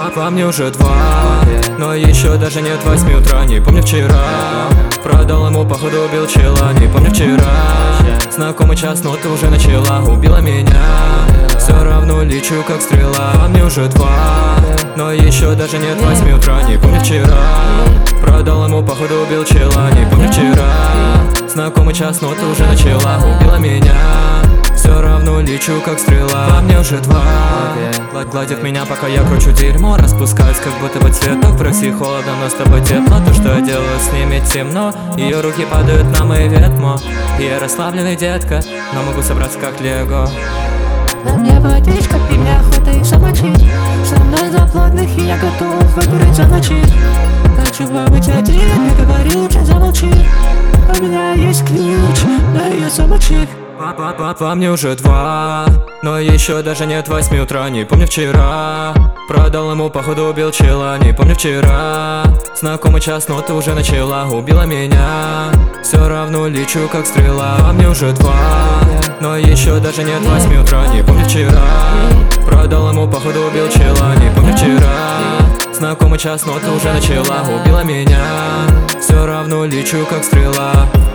Во мне уже 2, но еще даже нет 8 утра. Не помню вчера, продал ему, походу убил чела. Не помню вчера, знакомый час, но ты уже начала. Убила меня, все равно лечу как стрела. Во мне уже 2, но еще даже нет 8 утра. Не помню вчера, продал ему, походу убил чела. Не помню вчера, знакомый час, но ты уже начала. Убила меня, все равно лечу как стрела. Во мне уже 2, гладит меня, пока я кручу дерьмо. Распускаюсь, как будто бы цветок. В России холодно, но с тобой тепло. То, что я делаю, с ними темно. Ее руки падают на мои ветмо. И я расслабленный детка, но могу собраться как лего. На мне водичка, и мне охота их замочить. Со мной за плотных, и я готов выкурить за ночи. Хочу побыть один, я говорю, лучше замолчи. У меня есть ключ, на ее замочить. Во мне уже 2, но еще даже нет 8 утра. Не помню вчера, продал ему, походу убил чела. Не помню вчера, знакомый час, но ты уже начала. Убила меня, все равно лечу как стрела. Во мне уже 2, но еще даже нет 8 утра. Не помню вчера, продал ему, походу убил чела. Не помню вчера, знакомый час, но ты уже начала. Убила меня, все равно лечу как стрела.